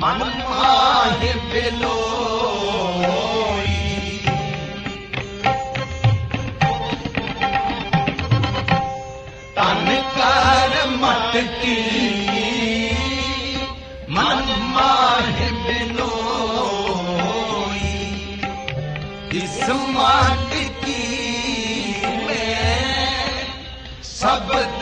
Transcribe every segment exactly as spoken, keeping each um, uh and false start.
मन माहे बिलोई तन कर मटकी मन माहे बिलोई इस मटकी में शब्द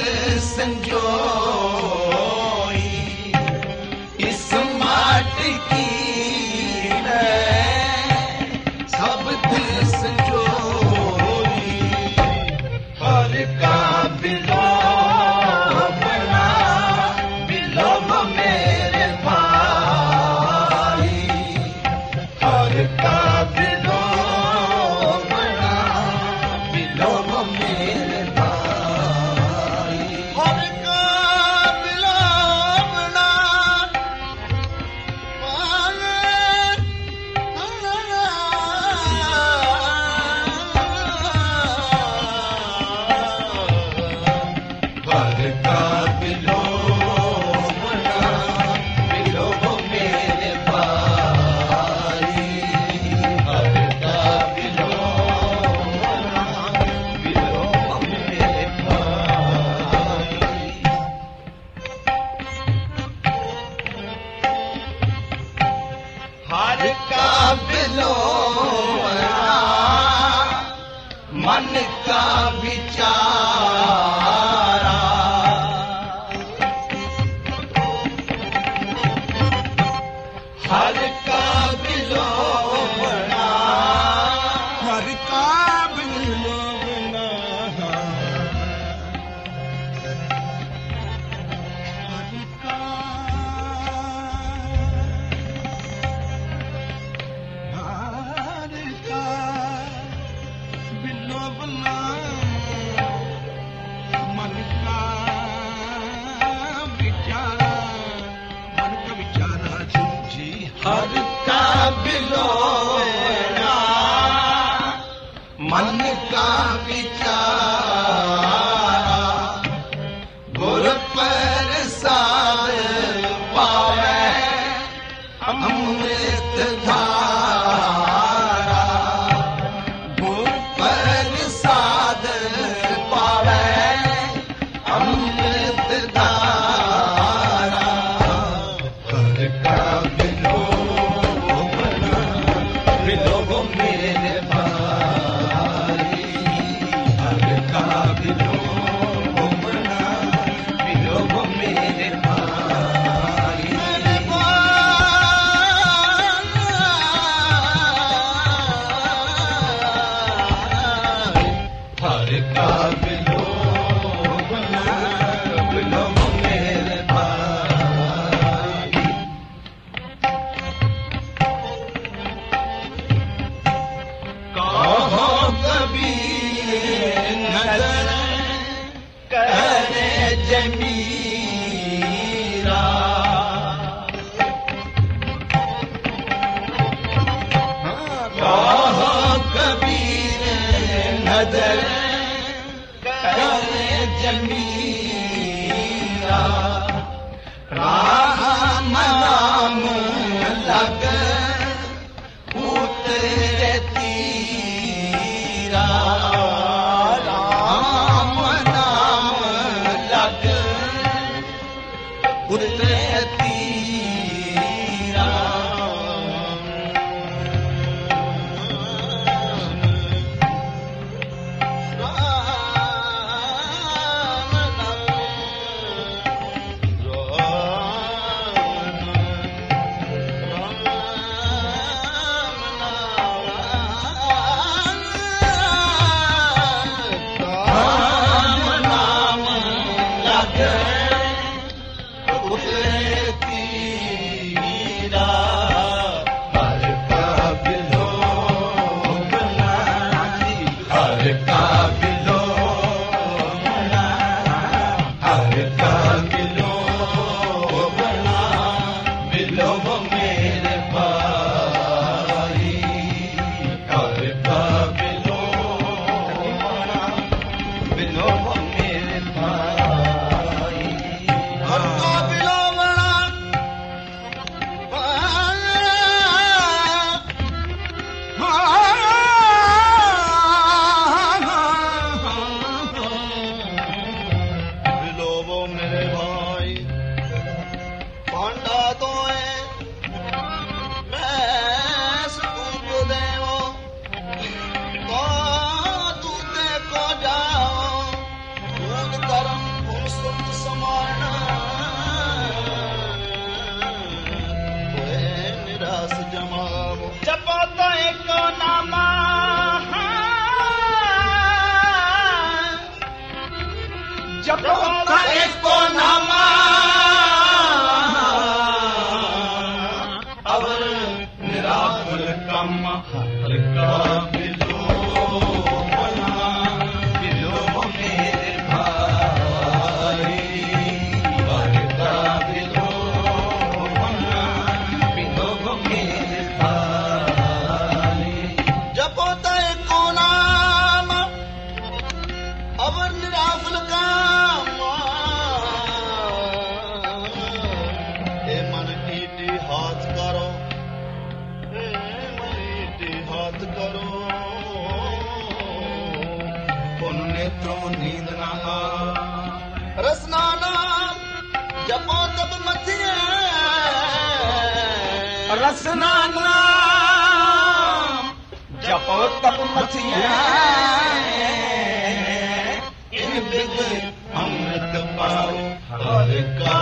संजोई इस मटकी में शब्द संजोई हर का बिलोबना बिलोब मेरे भाई हर का बिलोबना बिलोब मेरे भाई हर का बिलोबना हर का बिलोबना बिलोब मेरे भाई हर का बिलोबना बिलोब मेरे भाई हर का बिलोबना मन का विचारा हर का बिलोबना हर का बिलोबना हर का हर का बिलोबना मन का विचारा मन का विचारा जी हर का बिलोबना मन का विचारा गुर प्रसाद पावे अमृत धारा गुर प्रसाद पावे अमृत धारा हर का बिलोबना बिलोब मेरे भाई हर का बिलोबना बिलोब मेरे भाई हर का बिलोबना बिलोब मेरे भाई कहो कबीर नजर करे जमीरा कहो कबीर नजर करे जमीरा राम नाम लग उतरे तीरा राम नाम लग उतरे तीरा राम नाम हर का बिलोवना बिलोव मेरे भाई हर का बिलोवना बिलोव मेरे भाई जपो तय को नाम अवर निराफल काम ए मन ईटी हाथ करो ए मन ईटी हाथ करो पुन नेत्रों नींद ना आ रसना नाम जपो तब मथिए रसना नाम जपो तब मथिए विद अमृत पाओ हर का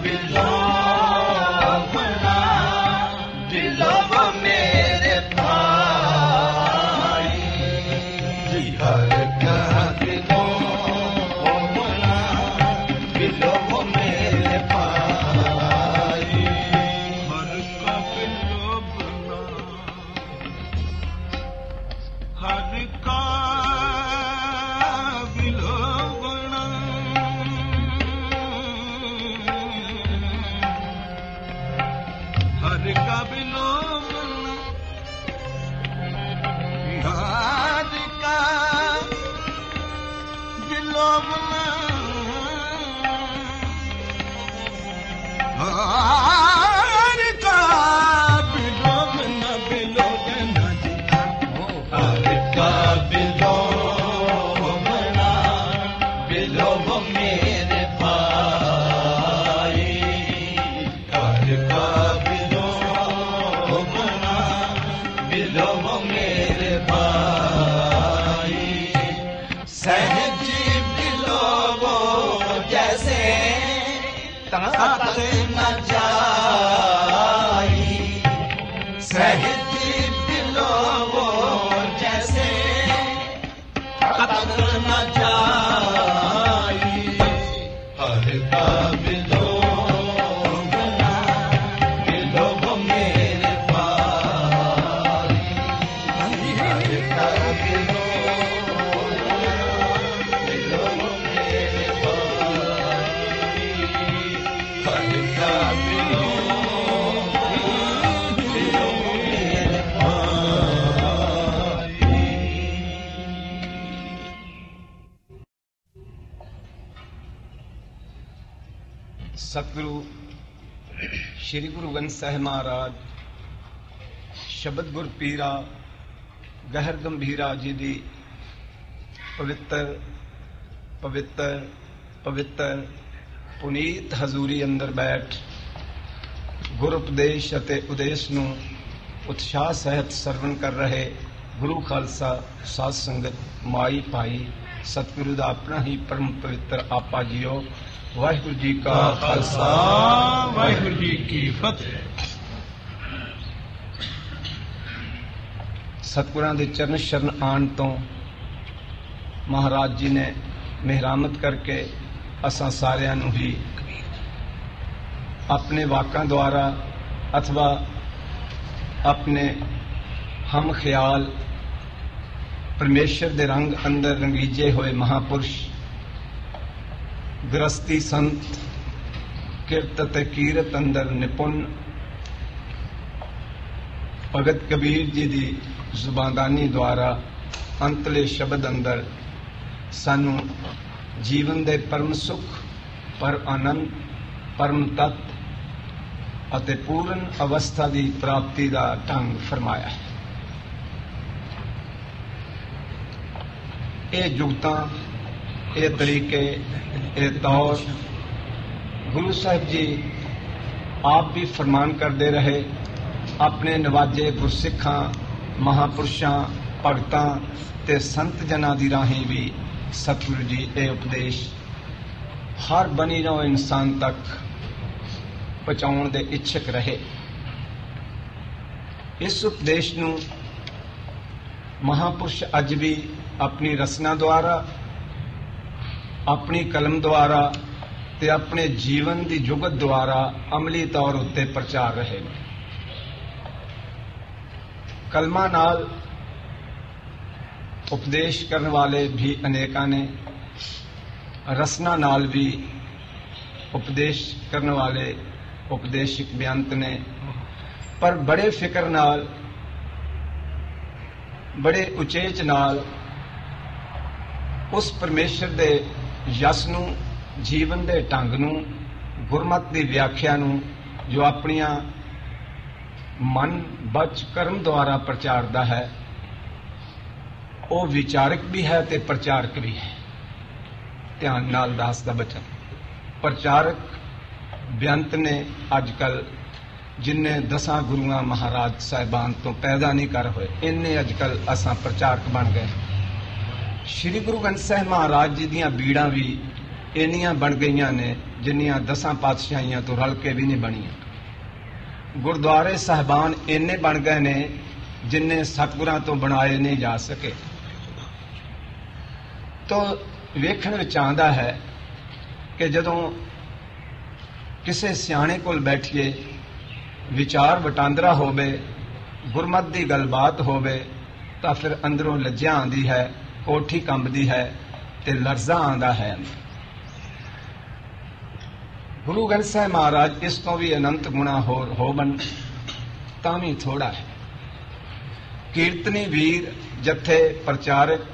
बिलोवना बिलोव मेरे भाई हर का बिलोवना बिलोव मेरे भाई हर का बिलोवना हर का बिलोवना हर का बिलोवना हर का बिलोवना हर का बिलोवना बिलोवना जी हर का बिलोवना बिलोव मेरे भाई हर का बिलोवना बिलोव मेरे भाई सहज बिलोवो जैसे तक न जाई सहज बिलोवो जैसे तक न जाई हर का बिलोवना बिलोव मेरे भाई हर का बिलोवना बिलोव मेरे भाई हर का बिलोवना बिलोव मेरे भाई सतगुरु श्री गुरु ਗ੍ਰੰਥ ਸਾਹਿਬ ਮਹਾਰਾਜ ਸ਼ਬਦ ਗੁਰ ਪੀਰਾ ਗਹਿਰ ਗੰਭੀਰਾ ਜੀ ਦੀ ਪਵਿੱਤਰ ਪਵਿੱਤਰ ਪਵਿੱਤਰ ਪੁਨੀਤ ਹਜ਼ੂਰੀ ਅੰਦਰ ਬੈਠ ਗੁਰ ਉਪਦੇਸ਼ ਅਤੇ ਉਦੇਸ਼ ਨੂੰ ਉਤਸ਼ਾਹ ਸਹਿਤ ਸਰਵਣ ਕਰ ਰਹੇ ਗੁਰੂ ਖਾਲਸਾ ਸਾਧ ਸੰਗਤ ਮਾਈ ਭਾਈ ਸਤਿਗੁਰੂ ਦਾ ਆਪਣਾ ਹੀ ਪਰਮ ਪਵਿੱਤਰ ਆਪਾ ਜੀਓ ਵਾਹਿਗੁਰੂ ਜੀ ਕਾ ਖਾਲਸਾ ਵਾਹਿਗੁਰੂ ਜੀ ਕੀ ਫਤਿਹ। ਸਤਿਗੁਰਾਂ ਦੇ ਚਰਨ ਸ਼ਰਨ ਆਉਣ ਤੋਂ ਮਹਾਰਾਜ ਜੀ ਨੇ ਮਿਹਰਾਮਤ ਕਰਕੇ ਅਸਾਂ ਸਾਰਿਆਂ ਨੂੰ ਹੀ ਆਪਣੇ ਵਾਕਾਂ ਦੁਆਰਾ ਅਥਵਾ ਆਪਣੇ ਹਮ ਖਿਆਲ ਪਰਮੇਸ਼ਰ ਦੇ ਰੰਗ ਅੰਦਰ ਰੰਗੀਜੇ ਹੋਏ ਮਹਾਪੁਰਸ਼ ਗ੍ਰਸਤੀ ਸੰਤ ਕਿਰਤ ਅਤੇ ਕੀਰਤ ਅੰਦਰ ਨਿਪੁੰਨ ਭਗਤ ਕਬੀਰ ਜੀ ਦੀ ਜ਼ੁਬਾਨਦਾਨੀ ਦੁਆਰਾ ਅੰਤਲੇ ਸ਼ਬਦ ਅੰਦਰ ਸਾਨੂੰ ਜੀਵਨ ਦੇ ਪਰਮ ਸੁਖ ਪਰ ਆਨੰਦ ਪਰਮ ਤਤ ਅਤੇ ਪੂਰਨ ਅਵਸਥਾ ਦੀ ਪ੍ਰਾਪਤੀ ਦਾ ਢੰਗ ਫਰਮਾਇਆ ਹੈ। ਇਹ ਜੁਗਤਾਂ ਇਹ ਤਰੀਕੇ ਇਹ ਤੌਰ ਗੁਰੂ ਸਾਹਿਬ ਜੀ ਆਪ ਵੀ ਫਰਮਾਨ ਕਰਦੇ ਰਹੇ, ਆਪਣੇ ਨਵਾਜੇ ਗੁਰਸਿੱਖਾਂ ਮਹਾਪੁਰਸ਼ਾਂ ਭਗਤਾਂ ਤੇ ਸੰਤ ਜਨਾਂ ਦੀ ਰਾਹੀਂ ਵੀ ਸਤਿਗੁਰੂ ਜੀ ਇਹ ਉਪਦੇਸ਼ ਹਰ ਬਣੀ ਨੋ ਇਨਸਾਨ ਤੱਕ ਪਹੁੰਚਾਉਣ ਦੇ ਇੱਛਕ ਰਹੇ। ਇਸ ਉਪਦੇਸ਼ ਨੂੰ ਮਹਾਪੁਰਸ਼ ਅੱਜ ਵੀ ਆਪਣੀ ਰਚਨਾ ਦੁਆਰਾ ਆਪਣੀ ਕਲਮ ਦੁਆਰਾ ਤੇ ਆਪਣੇ ਜੀਵਨ ਦੀ ਜੁਗਤ ਦੁਆਰਾ ਅਮਲੀ ਤੌਰ ਉੱਤੇ ਪ੍ਰਚਾਰ ਰਹੇ ਨੇ। ਕਲਮਾਂ ਨਾਲ ਉਪਦੇਸ਼ ਕਰਨ ਵਾਲੇ ਵੀ ਅਨੇਕਾਂ ਨੇ, ਰਸਨਾ ਨਾਲ ਵੀ ਉਪਦੇਸ਼ ਕਰਨ ਵਾਲੇ ਉਪਦੇਸ਼ਕ ਬੇਅੰਤ ਨੇ, ਪਰ ਬੜੇ ਫਿਕਰ ਨਾਲ, ਬੜੇ ਉਚੇਚ ਨਾਲ ਉਸ ਪਰਮੇਸ਼ਰ ਦੇ ਯਸ ਨੂੰ, ਜੀਵਨ ਦੇ ਢੰਗ ਨੂੰ, ਗੁਰਮਤਿ ਦੀ ਵਿਆਖਿਆ ਨੂੰ ਜੋ ਆਪਣੀਆਂ ਮਨ ਬਚ ਕਰਮ ਦੁਆਰਾ ਪ੍ਰਚਾਰਦਾ ਹੈ, ਉਹ ਵਿਚਾਰਕ ਵੀ ਹੈ ਤੇ ਪ੍ਰਚਾਰਕ ਵੀ ਹੈ। ਧਿਆਨ ਨਾਲ ਦਾਸ ਦਾ ਬਚਨ। ਪ੍ਰਚਾਰਕ ਬੇਅੰਤ ਨੇ ਅੱਜ ਕੱਲ ਜਿੰਨੇ ਦਸਾਂ ਗੁਰੂਆਂ ਮਹਾਰਾਜ ਸਾਹਿਬਾਨ ਤੋਂ ਪੈਦਾ ਨਹੀਂ ਕਰ ਹੋਏ, ਇੰਨੇ ਅੱਜ ਕੱਲ ਅਸਾਂ ਪ੍ਰਚਾਰਕ ਬਣ ਗਏ। ਸ੍ਰੀ ਗੁਰੂ ਗ੍ਰੰਥ ਸਾਹਿਬ ਮਹਾਰਾਜ ਜੀ ਦੀਆਂ ਬੀੜਾਂ ਵੀ ਇੰਨੀਆਂ ਬਣ ਗਈਆਂ ਨੇ ਜਿੰਨੀਆਂ ਦਸਾਂ ਪਾਤਸ਼ਾਹੀਆਂ ਤੋਂ ਰਲ ਕੇ ਵੀ ਨਹੀਂ ਬਣੀਆਂ। ਗੁਰਦੁਆਰੇ ਸਾਹਿਬਾਨ ਇੰਨੇ ਬਣ ਗਏ ਨੇ ਜਿੰਨੇ ਸਤਿਗੁਰਾਂ ਤੋਂ ਬਣਾਏ ਨਹੀਂ ਜਾ ਸਕੇ। ਤੋਂ ਵੇਖਣ ਵਿੱਚ ਆਉਂਦਾ ਹੈ ਕਿ ਜਦੋਂ ਕਿਸੇ ਸਿਆਣੇ ਕੋਲ ਬੈਠੀਏ, ਵਿਚਾਰ ਵਟਾਂਦਰਾ ਹੋਵੇ, ਗੁਰਮਤਿ ਦੀ ਗੱਲਬਾਤ ਹੋਵੇ, ਤਾਂ ਫਿਰ ਅੰਦਰੋਂ ਲੱਜਾ ਆਉਂਦੀ ਹੈ, ਕੋਠੀ ਕੰਬਦੀ ਹੈ ਤੇ ਲਰਜ਼ਾ ਆਉਂਦਾ ਹੈ। ਗੁਰੂ ਗ੍ਰੰਥ ਸਾਹਿਬ ਮਹਾਰਾਜ ਇਸ ਤੋਂ ਵੀ ਅਨੰਤ ਗੁਣਾ ਹੋਰ ਹੋਵਨ ਤਾਂ ਵੀ ਥੋੜਾ ਹੈ। ਕੀਰਤਨੀ ਵੀਰ, ਜਥੇ, ਪ੍ਰਚਾਰਕ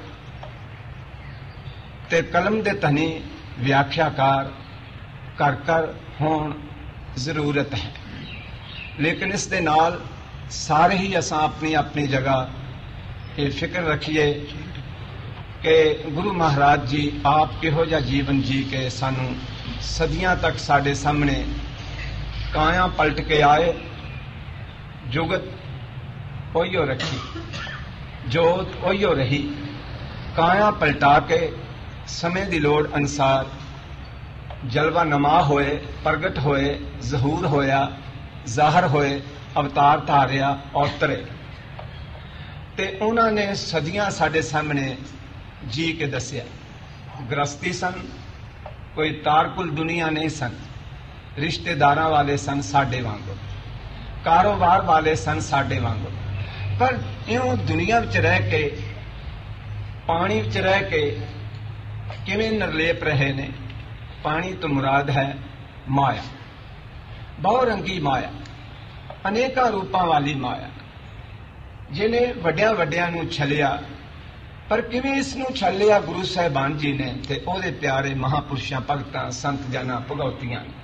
ਤੇ ਕਲਮ ਦੇ ਧਨੀ ਵਿਆਖਿਆਕਾਰ ਕਰ ਕਰ ਹੋਣ ਜ਼ਰੂਰਤ ਹੈ। ਲੇਕਿਨ ਇਸ ਦੇ ਨਾਲ ਸਾਰੇ ਹੀ ਅਸਾਂ ਆਪਣੀ ਆਪਣੀ ਜਗ੍ਹਾ ਇਹ ਫਿਕਰ ਰੱਖੀਏ ਕਿ ਗੁਰੂ ਮਹਾਰਾਜ ਜੀ ਆਪ ਕਿਹੋ ਜਿਹਾ ਜੀਵਨ ਜੀ ਕੇ ਸਾਨੂੰ ਸਦੀਆਂ ਤੱਕ ਸਾਡੇ ਸਾਹਮਣੇ ਕਾਇਆ ਪਲਟ ਕੇ ਆਏ। ਜੁਗਤ ਉਹੀਓ ਰੱਖੀ, ਜੋਤ ਉਹੀਓ ਰਹੀ, ਕਾਇਆ ਪਲਟਾ ਕੇ ਸਮੇਂ ਦੀ ਲੋੜ ਅਨੁਸਾਰ ਜਲਵਾ ਨਮਾ ਹੋਏ, ਪ੍ਰਗਟ ਹੋਏ, ਜ਼ਹੂਰ ਹੋਇਆ, ਜ਼ਾਹਰ ਹੋਏ, ਅਵਤਾਰ ਧਾਰਿਆ, ਔਤਰੇ ਤੇ ਉਹਨਾਂ ਨੇ ਸਦੀਆਂ ਸਾਡੇ ਸਾਹਮਣੇ ਜੀ ਕੇ ਦੱਸਿਆ। ਗ੍ਰਸਤੀ ਸਨ, ਕੋਈ ਤਾਰਕੁਲ ਦੁਨੀਆ ਨਹੀਂ ਸਨ, ਰਿਸ਼ਤੇਦਾਰਾਂ ਵਾਲੇ ਸਨ ਸਾਡੇ ਵਾਂਗੂ, ਕਾਰੋਬਾਰ ਵਾਲੇ ਸਨ ਸਾਡੇ ਵਾਂਗੂ, ਪਰ ਇਉਂ ਦੁਨੀਆ ਵਿੱਚ ਰਹਿ ਕੇ, ਪਾਣੀ ਵਿੱਚ ਰਹਿ ਕੇ ਕਿਵੇਂ ਨਿਰਲੇਪ ਰਹੇ ਨੇ। ਪਾਣੀ ਤੋਂ ਮੁਰਾਦ ਹੈ ਮਾਇਆ, ਬਹੁਰੰਗੀ ਮਾਇਆ, ਅਨੇਕਾਂ ਰੂਪਾਂ ਵਾਲੀ ਮਾਇਆ, ਜਿਹਨੇ ਵੱਡਿਆਂ ਵੱਡਿਆਂ ਨੂੰ ਛਲਿਆ। ਪਰ ਕਿਵੇਂ ਇਸ ਨੂੰ ਛਲਿਆ ਗੁਰੂ ਸਾਹਿਬਾਨ ਜੀ ਨੇ ਤੇ ਉਹਦੇ ਪਿਆਰੇ ਮਹਾਪੁਰਸ਼ਾਂ, ਭਗਤਾਂ, ਸੰਤ ਜਨਾਂ, ਭਗਉਤੀਆਂ ਨੇ।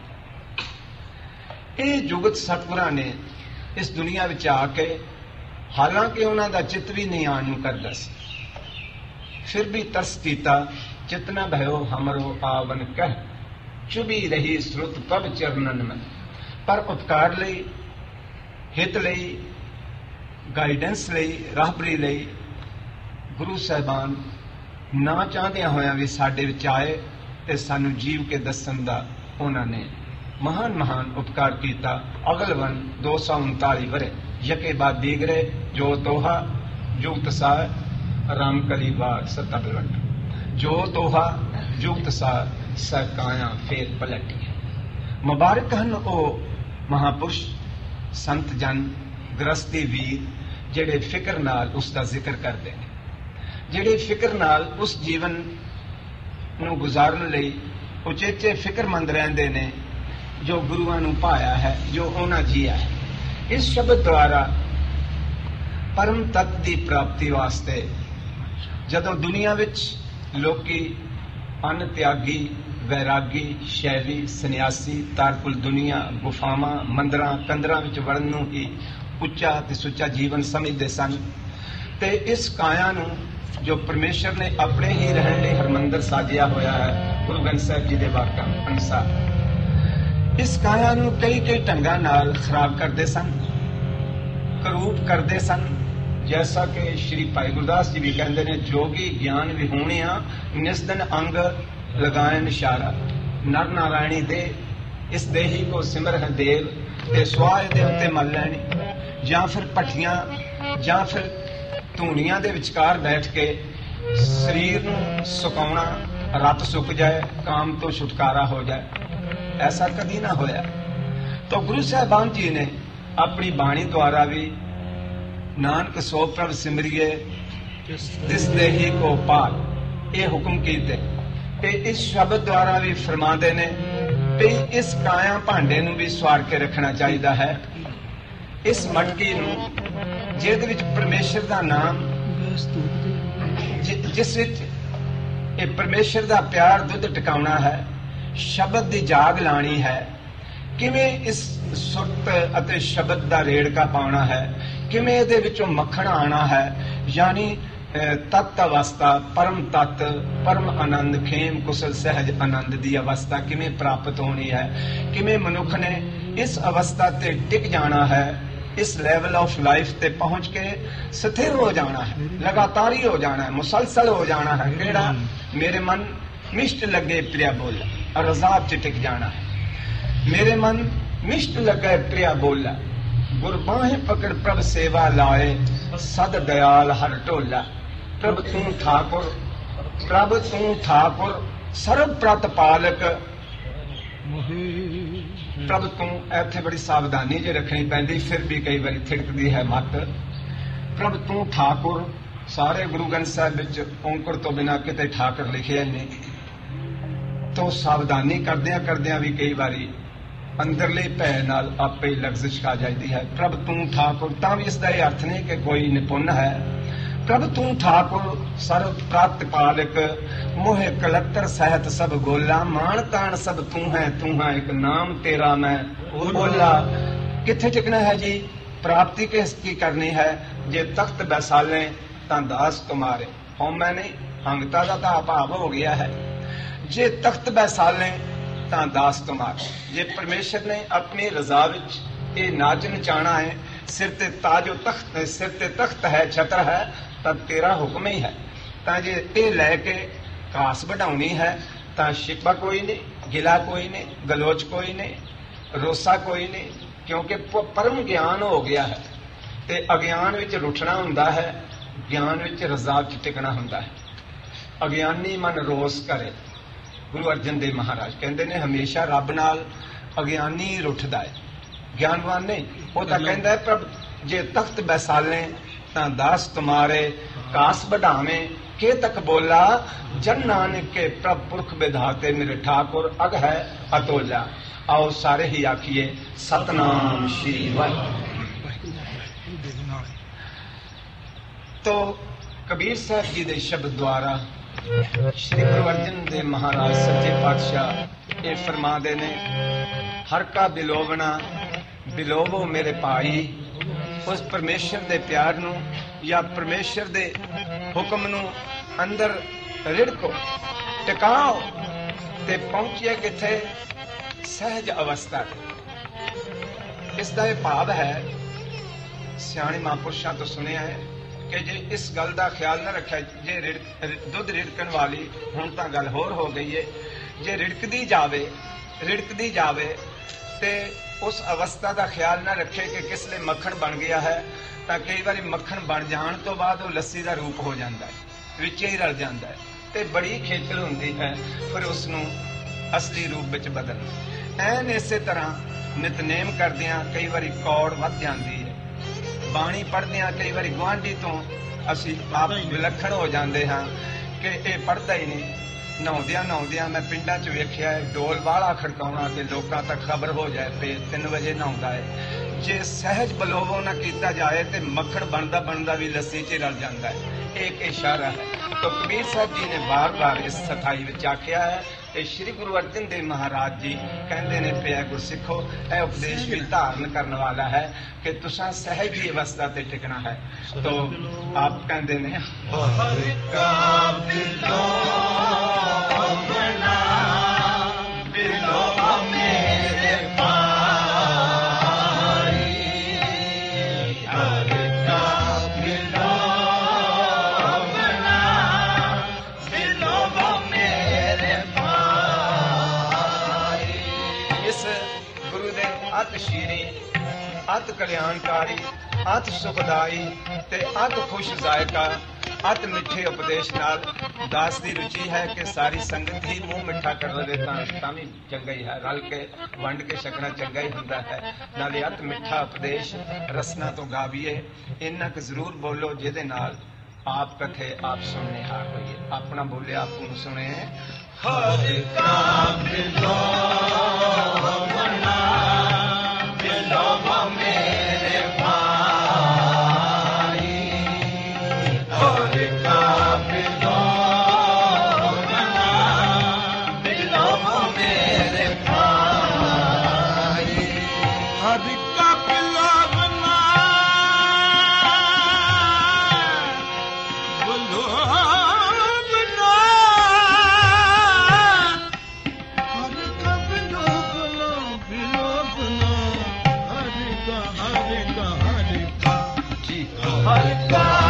ਇਹ ਜੁਗਤ ਸਤਿਗੁਰਾਂ ਨੇ ਇਸ ਦੁਨੀਆ ਵਿੱਚ ਆ ਕੇ, ਹਾਲਾਂਕਿ ਉਹਨਾਂ ਦਾ ਚਿੱਤ ਵੀ ਨਹੀਂ ਆਉਣ ਨੂੰ ਕਰਦਾ ਸੀ, ਫਿਰ ਵੀ ਤਰਸ ਕੀਤਾ। ਚਿਤਨਾ ਭਇਓ ਹਮਰੋ ਆਵਨ ਕਹਿ, ਚੁਭੀ ਰਹੀ ਸਰੁਤ ਕਬ ਚਰਨਨ ਮੈਂ। ਪਰ ਉਪਕਾਰ ਲਈ, ਹਿਤ ਲਈ, ਗਾਈਡੈਂਸ ਲਈ, ਰਾਹਬਰੀ ਲਈ ਗੁਰੂ ਸਾਹਿਬਾਨ ਨਾ ਚਾਹੁੰਦਿਆਂ ਹੋਇਆਂ ਵੀ ਸਾਡੇ ਵਿੱਚ ਆਏ ਤੇ ਸਾਨੂੰ ਜੀਵ ਕੇ ਦੱਸਣ ਦਾ ਉਹਨਾਂ ਨੇ ਮਹਾਨ ਮਹਾਨ ਉਪਕਾਰ ਕੀਤਾ। ਅਗਲਵਨ ਦੋ ਸੌ ਉਨਤਾਲੀ ਵਰੇ ਯਕੇ ਬਾਦ ਦੀਗਰੇ ਜੋ ਤੋਹਾ ਜੁਗਤ ਸਾਰ ਰਾਮ ਕਲੀ ਬਾਗ ਸਤਾ ਬਲਵੰਡ। ਜੋ ਤੋਹਾ ਜੁਗਤ ਸਾਰ ਸਕਾਇਆ ਫੇਰ ਪਲਟੀ। ਮੁਬਾਰਕ ਹਨ ਉਹ ਮਹਾਪੁਰਸ਼, ਸੰਤ ਜਨ, ਗ੍ਰਸਤੀ ਵੀਰ ਜਿਹੜੇ ਫਿਕਰ ਨਾਲ ਉਸ ਦਾ ਜ਼ਿਕਰ ਕਰਦੇ ਨੇ, ਜਿਹੜੇ ਫਿਕਰ ਨਾਲ ਉਸ ਜੀਵਨ ਨੂੰ ਗੁਜ਼ਾਰਨ ਲਈ ਉਚੇਚੇ ਫਿਕਰਮੰਦ ਰਹਿੰਦੇ ਨੇ ਜੋ ਗੁਰੂਆਂ ਨੂੰ ਪਾਇਆ ਹੈ, ਜੋ ਉਹਨਾਂ ਜੀਆ ਹੈ। ਇਸ ਸ਼ਬਦ ਦੁਆਰਾ ਪਰਮ ਤੱਤ ਦੀ ਪ੍ਰਾਪਤੀ ਵਾਸਤੇ ਜਦੋਂ ਦੁਨੀਆ ਵਿੱਚ ਲੋਕੀ ਅਨ ਤਿਆਗੀ, ਵੈਰਾਗੀ, ਸ਼ੈਵੀ, ਸੰਨਿਆਸੀ, ਤਾਰਕੁਲ ਦੁਨੀਆ, ਗੁਫਾਵਾਂ, ਮੰਦਰਾਂ, ਕੰਦਰਾਂ ਵਿੱਚ ਵੜਨ ਨੂੰ ਹੀ ਉੱਚਾ ਤੇ ਸੁੱਚਾ ਜੀਵਨ ਸਮਝਦੇ ਸਨ, ਤੇ ਇਸ ਕਾਇਆ ਨੂੰ ਜੋ ਪਰਮੇਸ਼ਰ ਨੇ ਆਪਣੇ ਹੀ ਰਹਿਣ ਲਈ ਹਰਮੰਦਰ ਸਾਜਿਆ ਹੋਇਆ ਹੈ ਗੁਰੂ ਗ੍ਰੰਥ ਸਾਹਿਬ ਜੀ ਦੇ ਵਾਕਾਂ ਅਨੁਸਾਰ, ਇਸ ਕਾਇਆ ਨੂੰ ਕਈ ਕਈ ਢੰਗਾਂ ਨਾਲ ਖਰਾਬ ਕਰਦੇ ਸਨ, ਕਰੂਪ ਕਰਦੇ ਸਨ। ਜੈਸਾ ਕਿ ਸ਼੍ਰੀ ਭਾਈ ਗੁਰਦਾਸ ਜੀ ਵੀ ਕਹਿੰਦੇ ਨੇ, ਜੋਗੀ ਗਿਆਨ ਵਿਹੂਣਿਆ ਨਿਸਦਨ ਅੰਗ ਲਗਾਏ ਇਸ਼ਾਰਾ, ਨਰ ਨਾਰਾਇਣੀ ਦੇ ਇਸ ਦੇਹੀ ਕੋ ਸਿਮਰ ਹੈ ਦੇਵ ਤੇ ਸਵਾਹ ਦੇ ਉੱਤੇ ਮਲ ਲੈਣੀ। ਜਾਂ ਫਿਰ ਭੱਠੀਆਂ ਜਾਂ ਫਿਰ ਧੂਣੀਆਂ ਦੇ ਵਿਚਕਾਰ ਬੈਠ ਕੇ ਸਰੀਰ ਨੂੰ ਸੁਕਾਉਣਾ, ਰੱਤ ਸੁੱਕ ਜਾਏ, ਕਾਮ ਤੋਂ ਛੁਟਕਾਰਾ ਹੋ ਜਾਏ, ਐਸਾ ਕਦੀ ਨਾ ਹੋਇਆ। ਤਾਂ ਗੁਰੂ ਸਾਹਿਬਾਨ ਜੀ ਨੇ ਆਪਣੀ ਬਾਣੀ ਦੁਆਰਾ ਵੀ ਨਾਨਕ ਸੋ ਪ੍ਰਭ ਸਿਮਰਿਏ ਤਿਸ ਦੇਹੀ ਕੋ ਪਾਲ। ਇਹ ਹੁਕਮ ਕੀਤੇ ਤੇ ਇਸ ਸ਼ਬਦ ਦੁਆਰਾ ਵੀ ਫਰਮਾਉਂਦੇ ਨੇ ਕਿ ਇਸ ਕਾਇਆ ਭਾਂਡੇ ਨੂੰ ਵੀ ਸਵਾਰ ਕੇ ਰੱਖਣਾ ਚਾਹੀਦਾ ਹੈ। ਇਸ ਮਟਕੀ ਨੂੰ ਜਿਹਦੇ ਵਿੱਚ ਪਰਮੇਸ਼ਰ ਦਾ ਨਾਮ, ਜਿਸ ਵਿੱਚ ਇਹ ਪਰਮੇਸ਼ਰ ਦਾ ਪਿਆਰ ਦੁੱਧ ਟਿਕਾਉਣਾ ਹੈ, ਸ਼ਬਦ ਦੀ ਜਾਗ ਲਾਣੀ ਹੈ, ਕਿਵੇਂ ਇਸ ਸੁਰਤ ਅਤੇ ਸ਼ਬਦ ਦਾ ਰੇੜਕਾ ਪਾਉਣਾ ਹੈ, ਕਿਵੇਂ ਇਹਦੇ ਵਿੱਚੋਂ ਮੱਖਣ ਆਉਣਾ ਹੈ, ਯਾਨੀ ਤਤ ਅਵਸਥਾ, ਪਰਮ ਤਤ, ਪਰਮ ਆਨੰਦ, ਖੇਮ ਕੁਸਲ ਸਹਿਜ ਆਨੰਦ ਦੀ ਅਵਸਥਾ ਕਿਵੇਂ ਪ੍ਰਾਪਤ ਹੋਣੀ ਹੈ, ਕਿਵੇਂ ਮਨੁੱਖ ਨੇ ਇਸ ਅਵਸਥਾ ਤੇ ਟਿਕ ਜਾਣਾ ਹੈ, ਇਸ ਲੈਵਲ ਆਫ ਲਾਈਫ ਤੇ ਪਹੁੰਚ ਕੇ ਸਥਿਰ ਹੋ ਜਾਣਾ ਹੈ, ਲਗਾਤਾਰੀ ਹੋ ਜਾਣਾ ਹੈ, ਮੁਸਲਸਲ ਹੋ ਜਾਣਾ ਹੈ। ਕਿਹੜਾ? ਮੇਰੇ ਮਨ ਮਿਸ਼ਟ ਲੱਗੇ ਪ੍ਰਿਆ ਬੋਲਾ, ਰਜ਼ਾ ਚ ਟਿਕ ਜਾਣਾ ਹੈ। ਮੇਰੇ ਮਨ ਮਿਸ਼ਟ ਲੱਗੇ ਪ੍ਰਿਆ ਬੋਲਾ, ਗੁਰਬਾਹੇ ਪਕੜ ਪ੍ਰਭ ਸੇਵਾ ਲਾਏ, ਸਦ ਦਇਆਲ ਹਰ ਢੋਲਾ। ਪ੍ਰਭ ਤੂੰ ਠਾਕੁਰ, ਪ੍ਰਭ ਤੂੰ ਠਾਕੁਰ, ਸਰਬ ਪ੍ਰਤ ਪਾਲਕ। ਪ੍ਰਭ ਤੂੰ, ਇੱਥੇ ਬੜੀ ਸਾਵਧਾਨੀ ਜੇ ਰੱਖਣੀ ਪੈਂਦੀ, ਫਿਰ ਵੀ ਕਈ ਵਾਰੀ ਥਿੜਕਦੀ ਹੈ ਮੱਤ। ਪ੍ਰਭ ਤੂੰ ਠਾਕੁਰ, ਸਾਰੇ ਗੁਰੂ ਗ੍ਰੰਥ ਸਾਹਿਬ ਵਿੱਚ ਔਂਕੜ ਤੋਂ ਬਿਨਾਂ ਕਿਤੇ ਠਾਕੁਰ ਲਿਖਿਆ ਨਹੀਂ, ਤੋਂ ਸਾਵਧਾਨੀ ਕਰਦਿਆਂ ਕਰਦਿਆਂ ਵੀ ਕਈ ਵਾਰੀ ਅੰਦਰਲੇ ਭੈ ਨਾਲ ਆਪੇ ਹੀ ਲਫ਼ਜ਼ ਛਾ ਜਾਂਦੀ ਹੈ। ਪ੍ਰਭ ਤੂੰ ਠਾਕੁਰ, ਤਾਂ ਵੀ ਇਸ ਦਾ ਇਹ ਅਰਥ ਨਹੀਂ ਕਿ ਕੋਈ ਨਿਪੁੰਨ ਹੈ। ਪ੍ਰਭ ਤੂੰ ਠਾਕੁਰ, ਸਰਬ ਪ੍ਰਤ ਪਾਲਕ, ਮੋਹਿ ਕਲੱਤਰ ਸਹਿਤ ਸਭ ਗੋਲਾ। ਮਾਣ ਤਾਣ ਸਭ ਤੂੰ ਹੈ, ਤੂੰ ਹੈ ਇੱਕ ਨਾਮ ਤੇਰਾ ਮੈਂ ਬੋਲਾ। ਕਿੱਥੇ ਟਿਕਣਾ ਹੈ ਜੀ? ਪ੍ਰਾਪਤੀ ਕਿਸ ਕੀ ਕਰਨੀ ਹੈ? ਜੇ ਤਖਤ ਬੈਸਾਲੇ ਤਾਂ ਦਾਸ ਤੁਮਾਰੇ। ਹਉਮੈ ਨਹੀਂ, ਹੰਗਤਾ ਦਾ ਤਾਂ ਭਾਵ ਹੋ ਗਿਆ ਹੈ। ਜੇ ਤਖਤ ਬੈਸਾਲੇ ਤਾਂ ਦਾਸ ਤੁਮਾਰੇ। ਜੇ ਪਰਮੇਸ਼ਰ ਨੇ ਆਪਣੀ ਰਜ਼ਾ ਵਿੱਚ ਇਹ ਨਾਚ ਨਚਾਣਾ ਹੈ, ਸਿਰ ਤੇ ਤਾਜੋ ਤਖਤ, ਸਿਰ ਤੇ ਤਖਤ ਹੈ, ਛਤਰ ਹੈ, ਤਾਂ ਤੇਰਾ ਹੁਕਮ ਹੀ ਹੈ। ਤਾਂ ਜੇ ਇਹ ਲੈ ਕੇ ਕਾਸ ਵਢਾਉਣੀ ਹੈ ਤਾਂ ਸ਼ਿਕਵਾ ਕੋਈ ਨਹੀਂ, ਗਿਲਾ ਕੋਈ ਨਹੀਂ, ਗਲੋਚ ਕੋਈ ਨਹੀਂ, ਰੋਸਾ ਕੋਈ ਨਹੀਂ, ਕਿਉਂਕਿ ਪਰਮ ਗਿਆਨ ਹੋ ਗਿਆ ਹੈ। ਤੇ ਅਗਿਆਨ ਵਿੱਚ ਰੁੱਠਣਾ ਹੁੰਦਾ ਹੈ, ਗਿਆਨ ਵਿੱਚ ਰਜ਼ਾ ਚ ਟਿਕਣਾ ਹੁੰਦਾ ਹੈ। ਅਗਿਆਨੀ ਮਨ ਰੋਸ ਕਰੇ। ਗੁਰੂ ਅਰਜਨ ਦੇਵ ਮਹਾਰਾਜ ਕਹਿੰਦੇ ਨੇ ਹਮੇਸ਼ਾ ਰੱਬ ਨਾਲ ਅਗਿਆਨੀ ਰੁੱਠਦਾ ਹੈ, ਗਿਆਨਵਾਨ ਨਹੀਂ। ਉਹ ਤਾਂ ਕਹਿੰਦਾ ਹੈ ਪ੍ਰਭ ਜੇ ਤਖਤ ਬੈਸਾਲੇ ਤਾਂ ਦਾਸ ਤੁਮਾਰੇ, ਕਾਸ ਵਢਾਵੇਂ ਕੇ ਤੱਕ ਬੋਲਾ। ਜਨ ਨਾਨਕ ਕੇ ਪ੍ਰਭ ਪੁਰਖ ਵਿਧਾਤੇ, ਮੇਰੇ ਠਾਕੁਰ ਅਗ ਹੈ ਅਤੋਲਾ। ਆਓ ਸਾਰੇ ਹੀ ਆਖੀਏ ਸਤਨਾਮ ਸ਼੍ਰੀ ਵਾਹਿਗੁਰੂ। ਤੋ ਕਬੀਰ ਸਾਹਿਬ ਜੀ ਦੇ ਸ਼ਬਦ ਦੁਆਰਾ ਸ਼੍ਰੀ ਗੁਰੂ ਅਰਜਨ ਦੇਵ ਮਹਾਰਾਜ ਸੱਚੇ ਪਾਤਸ਼ਾਹ ਇਹ ਫਰਮਾਉਂਦੇ ਨੇ, ਹਰ ਕਾ ਬਿਲੋਵਣਾ ਬਿਲੋਵੋ ਮੇਰੇ ਭਾਈ। ਉਸ ਪਰਮੇਸ਼ਰ ਦੇ ਪਿਆਰ ਨੂੰ ਜਾਂ ਪਰਮੇਸ਼ਰ ਦੇ ਹੁਕਮ ਨੂੰ ਅੰਦਰ ਰਿੜਕੋ, ਟਿਕਾਓ ਤੇ ਪਹੁੰਚਿਆ ਕਿੱਥੇ? ਸਹਿਜ ਅਵਸਥਾ ਤੇ। ਇਸ ਦਾ ਇਹ ਭਾਵ ਹੈ, ਸਿਆਣੇ ਮਹਾਂਪੁਰਸ਼ਾਂ ਤੋਂ ਸੁਣਿਆ ਹੈ ਕਿ ਜੇ ਇਸ ਗੱਲ ਦਾ ਖਿਆਲ ਨਾ ਰੱਖਿਆ, ਜੇ ਰਿੜਕ ਦੁੱਧ ਰਿੜਕਣ ਵਾਲੀ, ਹੁਣ ਤਾਂ ਗੱਲ ਹੋਰ ਹੋ ਗਈ ਹੈ, ਜੇ ਰਿੜਕਦੀ ਜਾਵੇ ਰਿੜਕਦੀ ਜਾਵੇ ਤੇ ਉਸ ਅਵਸਥਾ ਦਾ ਖਿਆਲ ਨਾ ਰੱਖੇ ਕਿ ਕਿਸ ਲਈ ਮੱਖਣ ਬਣ ਗਿਆ ਹੈ, ਤਾਂ ਕਈ ਵਾਰੀ ਮੱਖਣ ਬਣ ਜਾਣ ਤੋਂ ਬਾਅਦ ਉਹ ਲੱਸੀ ਦਾ ਰੂਪ ਹੋ ਜਾਂਦਾ ਹੈ, ਵਿੱਚੇ ਹੀ ਰਲ ਜਾਂਦਾ ਹੈ ਤੇ ਬੜੀ ਖੇਚਲ ਹੁੰਦੀ ਹੈ ਫਿਰ ਉਸ ਨੂੰ ਅਸਲੀ ਰੂਪ ਵਿੱਚ ਬਦਲਣਾ। ਐਨ ਇਸੇ ਤਰ੍ਹਾਂ ਨਿਤਨੇਮ ਕਰਦਿਆਂ ਕਈ ਵਾਰੀ ਕੌੜ ਵੱਧ ਜਾਂਦੀ ਹੈ, ਬਾਣੀ ਪੜ੍ਹਦਿਆਂ ਕਈ ਵਾਰੀ ਗੁਆਂਢੀ ਤੋਂ ਅਸੀਂ ਆਪ ਵਿਲੱਖਣ ਹੋ ਜਾਂਦੇ ਹਾਂ ਕਿ ਇਹ ਪੜ੍ਹਦਾ ਹੀ ਨਹੀਂ। ਨਹਾਉਂਦਿਆਂ ਨਹਾਉਂਦਿਆਂ ਮੈਂ ਪਿੰਡਾਂ 'ਚ ਵੇਖਿਆ ਹੈ, ਡੋਲ ਵਾਲਾ ਖੜਕਾਉਣਾ ਤੇ ਲੋਕਾਂ ਤੱਕ ਖਬਰ ਹੋ ਜਾਏ ਤੇ ਤਿੰਨ ਵਜੇ ਨਹਾਉਂਦਾ ਹੈ। ਜੇ ਸਹਿਜ ਬਲੋਵੋ ਨਾ ਕੀਤਾ ਜਾਏ ਤੇ ਮੱਖਣ ਬਣਦਾ ਬਣਦਾ ਵੀ ਲੱਸੀ 'ਚ ਰਲ ਜਾਂਦਾ ਹੈ। ਇਹ ਇੱਕ ਇਸ਼ਾਰਾ ਹੈ। ਤਾਂ ਕਬੀਰ ਸਾਹਿਬ ਜੀ ਨੇ ਵਾਰ-ਵਾਰ ਇਸ ਸਥਾਈ ਵਿੱਚ ਆਖਿਆ ਹੈ ਤੇ ਸ਼੍ਰੀ ਗੁਰੂ ਅਰਜਨ ਦੇਵ ਮਹਾਰਾਜ ਜੀ ਕਹਿੰਦੇ ਨੇ, ਪਿਆ ਗੁਰਸਿੱਖੋ, ਇਹ ਉਪਦੇਸ਼ ਵੀ ਧਾਰਨ ਕਰਨ ਵਾਲਾ ਹੈ ਕਿ ਤੁਸਾਂ ਸਹਿਜ ਦੀ ਅਵਸਥਾ ਤੇ ਟਿਕਣਾ ਹੈ। ਤਾਂ ਆਪ ਕਹਿੰਦੇ ਨੇ, ਹਰਿ ਕਾ ਬਿਲੋਵਣਾ ਬਿਲੋਵ ਮੇਰੇ ਭਾਈ। ਹਰਿ ਕਾ ਬਿਲੋਵਣਾ ਬਿਲੋਵ ਮੇਰੇ ਭਾਈ। ਇਸ ਗੁਰੂ ਦੇ ਅਤ ਸ਼ੀਰੀ, ਅਤ ਕਲਿਆਣਕਾਰੀ, ਅਤ ਸੁਖਦਾਈ ਤੇ ਅਤ ਖੁਸ਼ ਜ਼ਾਇਕਾ ਅਤ ਮਿੱਠੇ ਉਪਦੇਸ਼ ਨਾਲ ਦਾਸ ਦੀ ਰੁਚੀ ਹੈ ਕਿ ਸਾਰੀ ਸੰਗਤ ਹੀ ਮੂੰਹ ਮਿੱਠਾ ਕਰ ਲਵੇ ਤਾਂ ਤਾਂ ਵੀ ਚੰਗਾ ਹੀ ਹੈ, ਰਲ ਕੇ ਵੰਡ ਕੇ ਛਕਣਾ ਚੰਗਾ ਹੀ ਹੁੰਦਾ ਹੈ। ਨਾਲੇ ਅਤ ਮਿੱਠਾ ਉਪਦੇਸ਼ ਰਸਨਾ ਤੋਂ ਗਾਵੀਏ, ਇੰਨਾ ਕੁ ਜ਼ਰੂਰ ਬੋਲੋ ਜਿਹਦੇ ਨਾਲ ਆਪ ਕਥੇ ਆਪ ਸੁਣਨੇ ਹਾਰ ਹੋਈਏ। ਆਪਣਾ ਬੋਲੇ ਆਪ ਨੂੰ ਸੁਣੇ। ਹਰ ਕਾ ਬਿਲੋਵਨਾ ਬਿਲੋਵ ਮੇਰੇ ਭਾਈ, ਹਰ ਕਾ ਬਿਲੋਵਨਾ ਬਿਲੋਵ ਮੇਰੇ ਭਾਈ, हर का बिलोवना बिलोवना, हर का बिलोवना बिलोवना, हर का हर का हर का जी हर का